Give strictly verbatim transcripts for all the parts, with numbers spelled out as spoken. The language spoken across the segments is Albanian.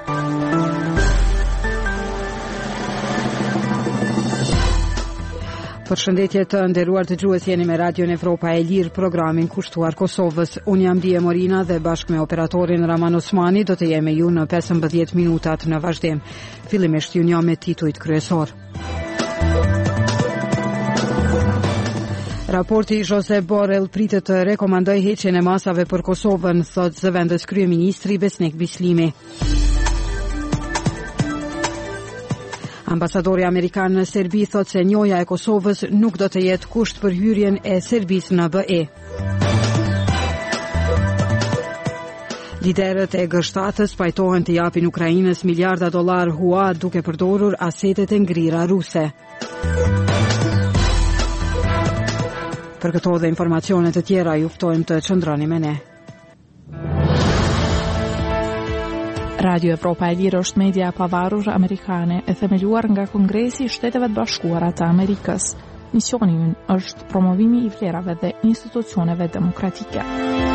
Përshëndetje të nderuar dëgjues, jeni me Radion Evropa e Lirë, programin kushtuar Kosovës. Unë jam Dije Morina dhe bashkë me operatorin Raman Osmani do të jemi ju në pesëmbëdhjetë minutat në vazhdim. Fillimisht ju njoh me titujt kryesor. Raporti Josep Borrell pritet të rekomandoj heqjen e masave për Kosovën, thot zëvendës kryeministri Besnik Bislimi. Ambasadori Amerikan në Serbi thot se njoja e Kosovës nuk do të jetë kusht për hyrjen e Serbisë në B E. Liderët e G shtatës pajtohen të japin Ukrainës miliarda dollar hua duke përdorur asetet e ngrira ruse. Për këto dhe informacione të tjera ju ftojmë të qëndroni me ne. Radio Evropa e Lirë është media e pavarur amerikane e themeluar nga Kongresi i Shteteve të Bashkuara të Amerikës. Misioni i ynë është promovimi i vlerave dhe institucioneve demokratike.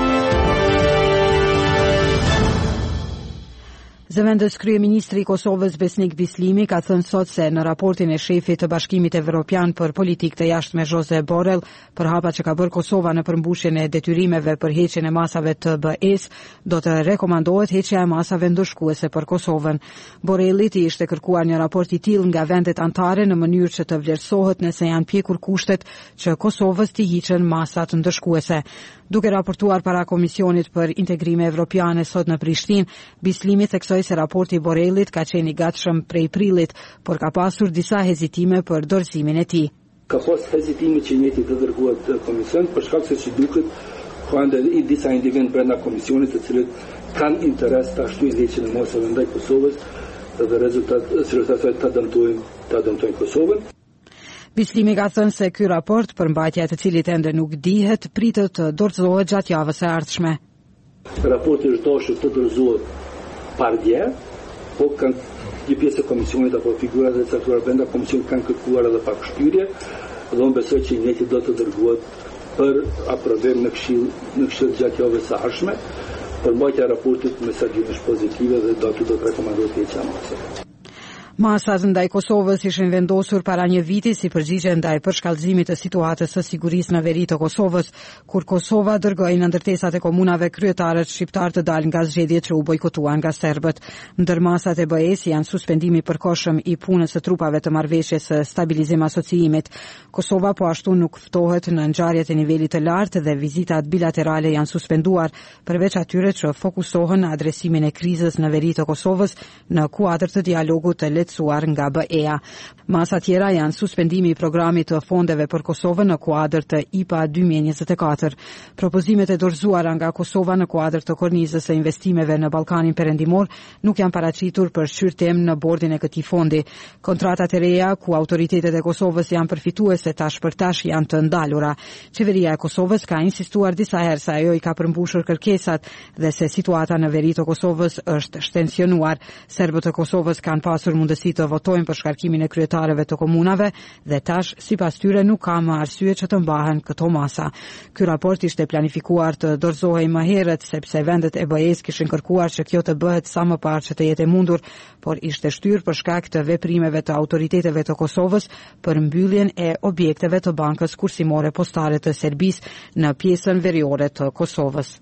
Zëvendës kryeministri i Kosovës Besnik Bislimi ka thënë sot se në raportin e shefit të Bashkimit Evropian për politikë të jashtme Josep Borrell për hapat që ka bërë Kosova në përmbushjen e detyrimeve për heqjen e masave të B E-s, do të rekomandohet heqja e masave ndëshkuese për Kosovën. Borrellit i ishte kërkuar një raport i tillë nga vendet anëtare në mënyrë që të vlerësohet nëse janë pjekur kushtet që Kosovës t'i hiqen masat ndëshkuese. Duke raportuar para Komisionit për Integrime Evropiane sot në Prishtinë, Bislimi theksoi se raporti i Borrellit ka qenë i gatshëm prej prillit, por ka pasur disa hezitime për dorëzimin e tij. Ka pas hezitime që njëti të dërguat komision, për shkak se që duket ka ndër i disa individ brenda komisionit të cilët kanë interes të ashtu i heqjen e masave ndaj Kosovës dhe rezultat rezultatet të dëmtojnë të dëmtojnë Kosovën. Bislimi ka thënë se ky raport, për mbajtja e të cilit ende nuk dihet, pritet të dorëzohet gjatë javës së ardhshme. Raporti është dashur të dorëzohet pardje, po kanë një pjesë e komisionit apo figurat e caktuara brenda komisionit kanë kërkuar edhe pak shpyrje, dhe unë besoj që njëti do të dërguat për aprovim në këshill në këshill gjatë javës së ardhshme. Për mbajtja e raportit mesazhi është pozitive dhe do të do të rekomandohet heqja e masave. Masat ndaj Kosovës ishin vendosur para një viti si përgjigje ndaj përshkallëzimit të situatës së sigurisë në veri të Kosovës, kur Kosova dërgoi në ndërtesat e komunave kryetarët shqiptar të dalë nga zgjedhjet që u bojkotuan nga serbët. Ndër masat e B E-s janë suspendimi përkohshëm i punës së trupave të marrëveshjes së stabilizim asociimit. Kosova po ashtu nuk ftohet në ngjarjet e nivelit të lartë dhe vizitat bilaterale janë suspenduar, përveç atyre që fokusohen në adresimin e krizës në veri të Kosovës në kuadër të dialogut të lehtësuar nga B E-a. Masa tjera janë suspendimi i programit të fondeve për Kosovën në kuadër të I P A dy mijë e njëzet e katër. Propozimet e dorëzuara nga Kosova në kuadër të kornizës së investimeve në Ballkanin Perëndimor nuk janë paraqitur për shqyrtim në bordin e këtij fondi. Kontratat e reja ku autoritetet e Kosovës janë përfituese tash për tash janë të ndalura. Qeveria e Kosovës ka insistuar disa herë se ajo i ka përmbushur kërkesat dhe se situata në veri të Kosovës është shtensionuar. Serbët e Kosovës kanë pasur mundësi të votojnë për shkarkimin e kryetarëve të komunave dhe tash sipas tyre nuk ka më arsye që të mbahen këto masa. Ky raport ishte planifikuar të dorëzohej më herët sepse vendet e B E-s kishin kërkuar që kjo të bëhet sa më parë që të jetë e mundur, por ishte shtyrë për shkak të veprimeve të autoriteteve të Kosovës për mbylljen e objekteve të bankës kursimore postare të Serbisë në pjesën veriore të Kosovës.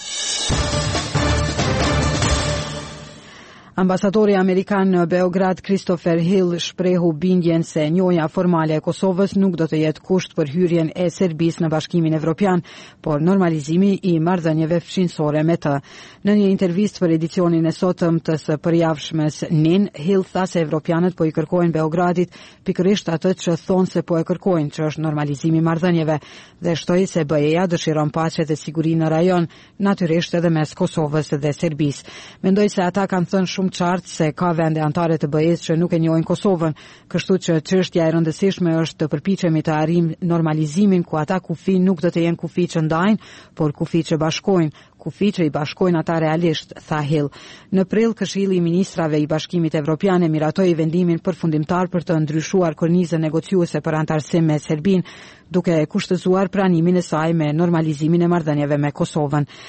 Ambasadori Amerikan në Beograd, Christopher Hill, shprehu bindjen se njoja formale e Kosovës nuk do të jetë kusht për hyrjen e Serbisë në Bashkimin Evropian, por normalizimi i marrëdhënieve fshinësore me të. Në një intervistë për edicionin e sotëm të së përjavshmes N I N, Hill tha se evropianët po i kërkojnë Beogradit pikërisht atë që thonë se po e kërkojnë, që është normalizimi i marrëdhënieve, dhe shtoi se B E-ja dëshiron paqe dhe siguri në rajon, natyrisht edhe mes Kosovës dhe Serbisë. Mendoj se ata kanë thënë shumë qartë se ka vende anëtare të B E-s që nuk e njohin Kosovën, kështu që çështja e rëndësishme është të përpiqemi të arrijmë normalizimin ku ata kufi nuk do të jenë kufi që ndajnë, por kufi që bashkojnë, kufi që i bashkojnë ata realisht, tha Hill. Në prill, Këshilli i Ministrave i Bashkimit Evropian e miratoi vendimin përfundimtar për të ndryshuar kornizën negociuese për antarësim me Serbinë, duke e kushtëzuar pranimin e saj me normalizimin e marrëdhënieve me Kosovën.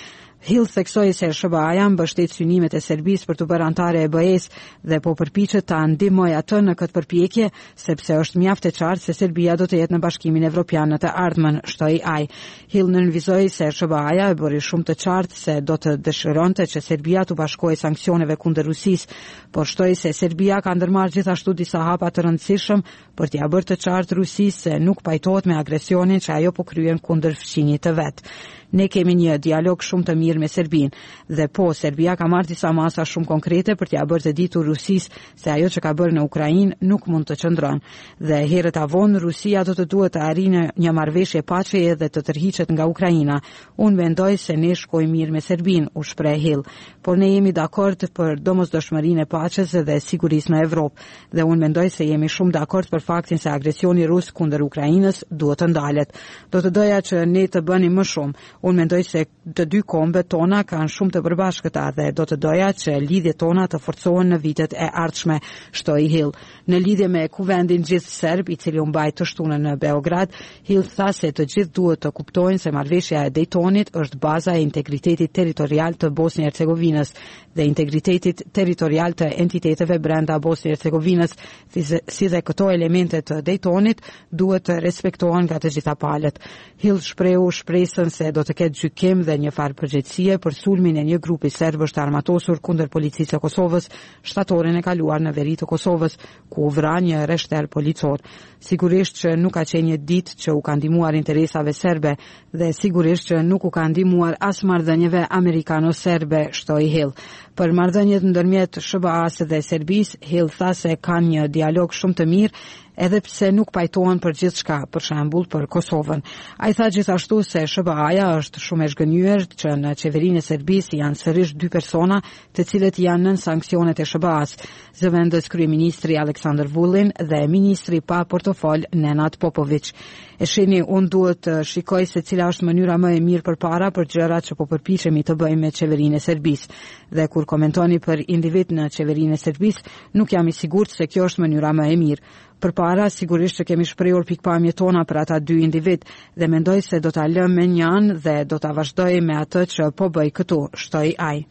Hill theksoi se S B A-ja mbështet synimet e Serbisë për të bërë anëtare e B E-s dhe po përpiqet ta ndihmojë atë në këtë përpjekje, sepse është mjaft e qartë se Serbia do të jetë në Bashkimin Evropian në të ardhmen, shtoi ai. Hill nënvizoi se S B A-ja e bëri shumë të qartë se do të dëshironte që Serbia të bashkohej sanksioneve kundër Rusisë, por shtoi se Serbia ka ndërmarrë gjithashtu disa hapa të rëndësishëm për t'ia bërë të qartë Rusisë se nuk pajtohet me agresionin që ajo po kryen kundër fqinjit të vet. Ne kemi një dialog shumë të mirë me Serbinë dhe po, Serbia ka marrë disa masa shumë konkrete për t'ia bërë të ditur Rusisë se ajo që ka bërë në Ukrainë nuk mund të qëndron. Dhe herët avon Rusia do të duhet të arrijë një marrëveshje paqeje dhe të tërhiqet nga Ukraina. Unë mendoj se ne shkojmë mirë me Serbinë, u shpreh Hill, por ne jemi dakord për domosdoshmërinë e paqes dhe sigurisë në Evropë dhe unë mendoj se jemi shumë dakord për faktin se agresioni rus kundër Ukrainës duhet të ndalet. Do të doja që ne të bënim më shumë. Unë mendoj se të dy kombet tona kanë shumë të përbashkëta dhe do të doja që lidhjet tona të forcohen në vitet e ardhshme, shtoi Hill. Në lidhje me kuvendin gjithë serb, i cili u mbajt të shtunën në Beograd, Hill tha se të gjithë duhet të kuptojnë se marrëveshja e Daytonit është baza e integritetit territorial të Bosnjë-Hercegovinës dhe integritetit territorial të entiteteve brenda Bosnjë-Hercegovinës, si dhe këto elemente të Daytonit duhet të respektohen nga të gjitha palët. Hill shprehu shpresën se do të ketë gjykim dhe një farë përgjegjësie për sulmin e një grupi serbësh të armatosur kundër policisë së Kosovës shtatorin e kaluar në veri të Kosovës, ku u vra një rreshter policor. Sigurisht që nuk ka qenë një ditë që u ka ndihmuar interesave serbe dhe sigurisht që nuk u ka ndihmuar as marrëdhënieve amerikano-serbe, shtoi Hill. Për marrëdhëniet ndërmjet S B A-s dhe Serbisë, Hill tha se kanë një dialog shumë të mirë, edhe pse nuk pajtohen për gjithçka, për shembull për Kosovën. Ai tha gjithashtu se S B A-ja është shumë e zhgënjur që në qeverinë e Serbisë janë sërish dy persona të cilët janë nën sanksionet e S B A-s, zëvendës kryeministri Aleksandar Vulin dhe ministri pa portofol Nenad Popović. E shihni, unë duhet të shikoj se cila është mënyra më e mirë përpara për gjërat që po përpiqemi të bëjmë me qeverinë e Serbisë. Dhe kur komentoni për individ në qeverinë e Serbisë, nuk jam i sigurt se kjo është mënyra më e mirë. Përpara, sigurisht që kemi shprehur pikpamjet tona për ata dy individ dhe mendoj se do ta lëm me një anë dhe do ta vazhdoj me atë që po bëj këtu, shtoi ai.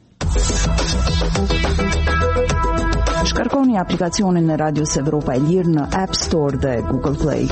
Shkarkoni aplikacionin e Radios Evropa e Lirë në App Store dhe Google Play.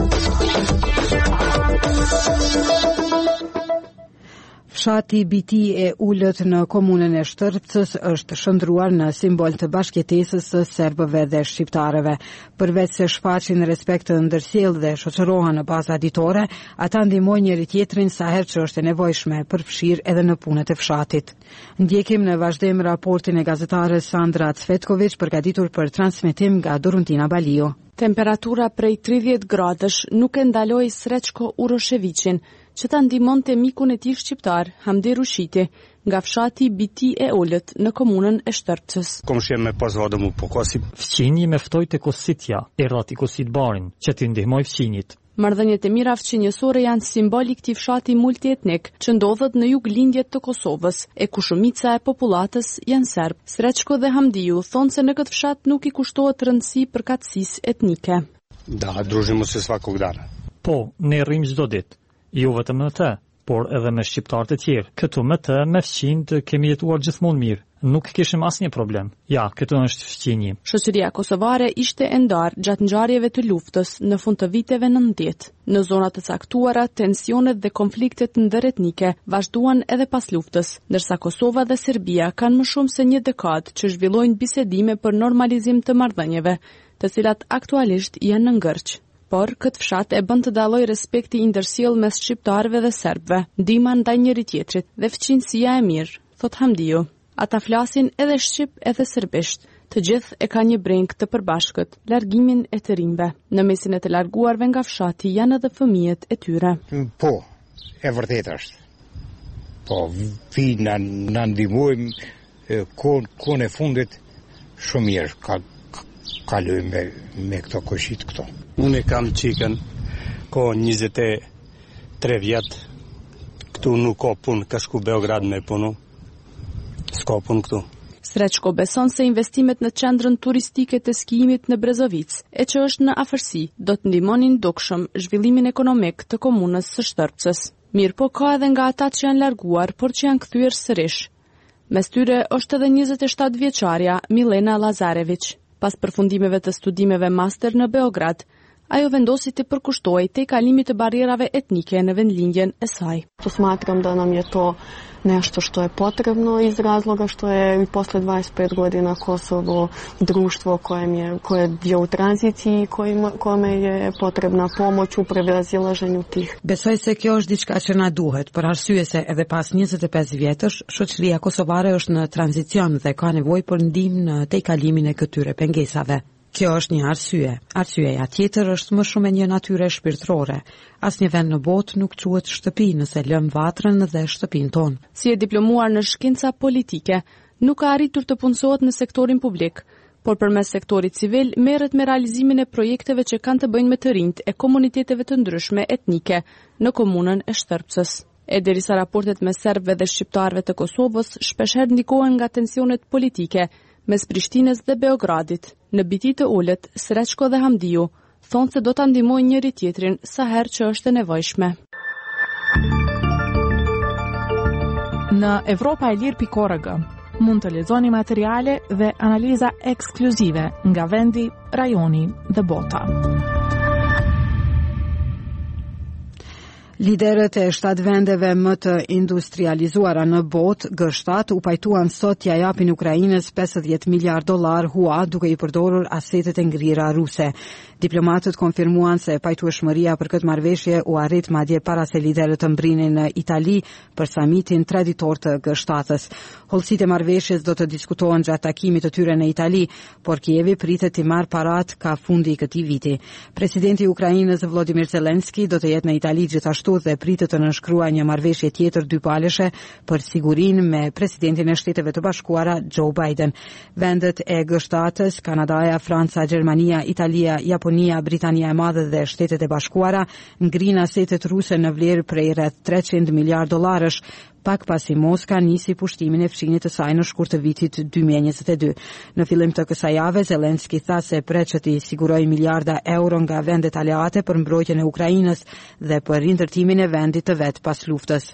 Fshati Biti e ullët në komunën e Shtërpcës është shndruar në simbol të bashkëjetesës së serbëve dhe shqiptarëve. Përveç se shfaqin respekt të ndërsjellë dhe shoqërohen në baza ditore, ata ndihmojnë njëri tjetrin sa herë që është e nevojshme, përfshirë edhe në punët e fshatit. Ndjekim në vazhdim raportin e gazetares Sandra Cvetković, përgatitur për transmetim nga Doruntina Balio. Temperatura prej tridhjetë gradësh nuk e ndaloi Sreçko Uroševićin, që ta ndihmonte mikun e tij shqiptar, Hamdi Rushiti, nga fshati Biti e Ullët në komunën e Shtërpcës. Komshia me pozvao da mu pokosi. Fqinji me ftoi te Kositja, erdha ti Kosit Barin, që t'i ndihmoj fqinjit. Marrëdhëniet e mira fqinjësore janë simbol i këtij fshati multietnik që ndodhet në juglindjet të Kosovës, e ku shumica e popullatës janë serb. Sreçko dhe Hamdiu thonë se në këtë fshat nuk i kushtohet rëndësi përkatësisë etnike. Da, družimo se svakog dana. Po, ne rrim çdo ditë. Jo vetëm me të, por edhe me shqiptarët e tjerë. Këtu me të, me fqinjt kemi jetuar gjithmonë mirë. Nuk kishim asnjë problem. Ja, këtu është fqinji. Shoqëria kosovare ishte e ndarë gjatë ngjarjeve të luftës në fund të viteve nëntëdhjetë. Në zona të caktuara, tensionet dhe konfliktet ndëretnike vazhduan edhe pas luftës, ndërsa Kosova dhe Serbia kanë më shumë se një dekadë që zhvillojnë bisedime për normalizim të marrëdhënieve, të cilat aktualisht janë në ngërç. Por këtë fshat e bën të dalloj respekti i ndërsjellë mes shqiptarëve dhe serbëve, ndihma ndaj njëri tjetrit dhe fqinjësia e mirë, thot Hamdiu. Ata flasin edhe shqip edhe serbisht. Të gjithë e ka një breng të përbashkët, largimin e të rinjve. Në mesin e të larguarve nga fshati janë edhe fëmijët e tyre. Po, e vërtet është. Po, vi na na ndihmojmë kohën e fundit shumë mirë, ka kaloj me me këto koshit këto. Unë kam qikën ko njëzet e tre vjet. Këtu nuk ka punë, ka shku Beograd me punu. S'ka punë këtu. Sreçko beson se investimet në qendrën turistike të skijimit në Brezovic, e që është në afërsi, do të ndihmonin dukshëm zhvillimin ekonomik të komunës së Shtërpcës. Mirë po ka edhe nga ata që janë larguar, por që janë kthyer sërish. Mes tyre është edhe njëzet e shtatë vjeçarja Milena Lazarević. Pas përfundimeve të studimeve master në Beograd, ajo vendosi të përkushtoj te kalimi të barjerave etnike në vendlindjen e saj. Smatram da nam je to nešto što je potrebno iz razloga što je i posle dvadeset pet godina Kosovo društvo kojem je, koje je u tranziciji i kojima, kome je potrebna pomoć u prevazilaženju tih. Besoj se kjo është diçka që na duhet, për arsye se edhe pas njëzet e pesë vjetësh, shoqëria kosovare është në tranzicion dhe ka nevojë për ndihmë në tejkalimin e këtyre pengesave. Kjo është një arsye. Arsyeja tjetër është më shumë e një natyre shpirtërore. Asnjë vend në botë nuk quhet shtëpi nëse lëm vatrën dhe shtëpinë tonë. Si e diplomuar në shkenca politike, nuk ka arritur të punësohet në sektorin publik, por përmes sektorit civil merret me realizimin e projekteve që kanë të bëjnë me të rinjt e komuniteteve të ndryshme etnike në komunën e Shtërpsës. E derisa raportet me serbëve dhe shqiptarëve të Kosovës shpeshherë ndikohen nga tensionet politike mes Prishtinës dhe Beogradit, në biti të ulët, Sreçko dhe Hamdiu, thonë se do ta ndihmojnë njëri tjetrin sa herë që është e nevojshme. Në Evropa e Lirë pikë org mund të lexoni materiale dhe analiza ekskluzive nga vendi, rajoni dhe bota. Liderët e shtatë vendeve më të industrializuara në botë, G shtatë, u pajtuan sot t'ia japin Ukrainës pesëdhjetë miliard dollar hua duke i përdorur asetet e ngrira ruse. Diplomatët konfirmuan se pajtueshmëria për këtë marrëveshje u arrit madje para se liderët të mbrinin në Itali për samitin traditor të G shtatës. Hollësitë e marrëveshjes do të diskutohen gjatë takimit të tyre në Itali, por Kievi pritet të marrë parat ka fundi i këtij viti. Presidenti i Ukrainës Volodymyr Zelensky do të jetë në Itali gjithashtu dhe pritet të nënshkruajë një marrëveshje tjetër dypaleshe për sigurinë me presidentin e Shteteve të Bashkuara Joe Biden. Vendet e G shtatës, Kanadaja, Franca, Gjermania, Italia, Japonia, Britania e Madhe dhe Shtetet e Bashkuara ngrin asetet ruse në vlerë prej rreth treqind miliard dollarësh, pak pasi Moska nisi pushtimin e fshinit të saj në shkurt të vitit dy mijë e njëzet e dy. Në fillim të kësaj jave, Zelensky tha se pret që t'i sigurojë miliarda euro nga vendet aleate për mbrojtjen e Ukrainës dhe për rindërtimin e vendit të vet pas luftës.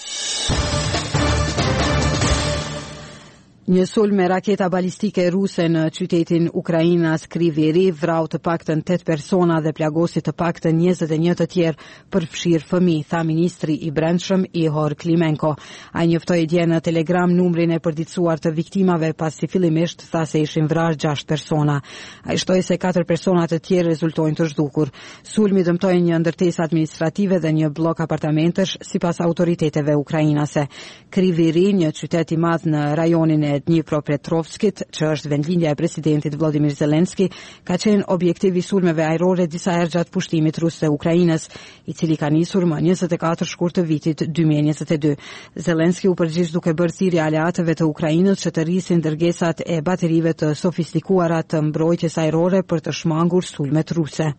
Një sulm me raketa balistike ruse në qytetin Ukrainas Kryvyi vrau të paktën tetë persona dhe plagosi të paktën njëzet e një të tjerë përfshirë fëmijë, tha ministri i Brendshëm Ihor Klimenko. Ai njoftoi dje në Telegram numrin e përditësuar të viktimave pasi fillimisht tha se ishin vrarë gjashtë persona. Ai shtoi se katër persona të tjerë rezultojnë të zhdukur. Sulmi dëmtoi një ndërtesë administrative dhe një blok apartamentesh sipas autoriteteve ukrainase. Kryvyi, një qytet i madh në rajonin e Dnipropetrovskit, që është vendlindja e presidentit Volodymyr Zelensky, ka qenë objektiv i sulmeve ajrore disa herë gjatë pushtimit rus të Ukrainës, i cili ka nisur më njëzet e katër shkurt të vitit dy mijë e njëzet e dy. Zelensky u përgjigj duke bërë thirrje aleatëve të Ukrainës që të rrisin dërgesat e baterive të sofistikuara të mbrojtjes ajrore për të shmangur sulmet ruse.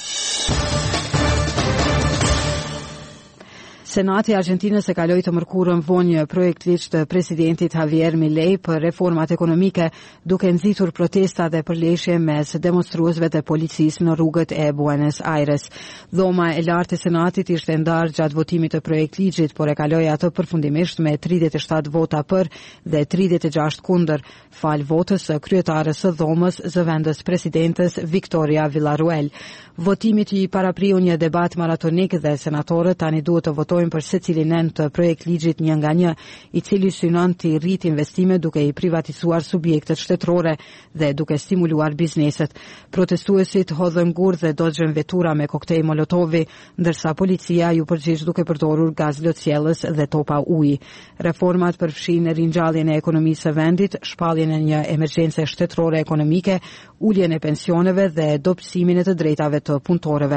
Senati i Argjentinës e kaloi të mërkurën vonë një projekt ligj të presidentit Javier Milei për reformat ekonomike, duke nxitur protesta dhe përleshje mes demonstruesve të policisë në rrugët e Buenos Aires. Dhoma e lartë e Senatit ishte ndarë gjatë votimit të projekt ligjit, por e kaloi atë përfundimisht me tridhjetë e shtatë vota për dhe tridhjetë e gjashtë kundër, fal votës së kryetares së dhomës, zëvendës presidentes Victoria Villarruel. Votimi i parapriu një debat maratonik dhe senatorët tani duhet të votojnë për secilin end të projekt ligjit një nga një, i cili synon të rrit investime duke i privatizuar subjektet shtetërore dhe duke stimuluar bizneset. Protestuesit hodhën gur dhe dogën vetura me koktej molotovi, ndërsa policia ju përgjigj duke përdorur gaz lotësielës dhe topa uji. Reformat përfshin ringjalljen e ekonomisë së vendit, shpalljen e një emergjence shtetërore ekonomike, uljen e pensioneve dhe dobësimin e të drejtave të punëtorëve.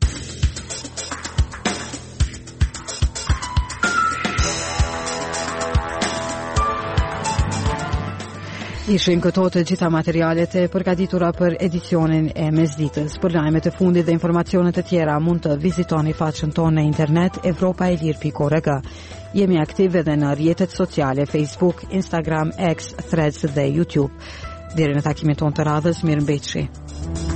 Ishin këto të gjitha materialet e përgatitura për edicionin e mesditës. Për lajmet e fundit dhe informacionet e tjera mund të vizitoni faqen tonë në internet evropa e lirë pikë org. Jemi aktive edhe në rrjetet sociale Facebook, Instagram, X, Threads dhe YouTube. Deri në takimin tonë të radhës, mirëmbëjtje.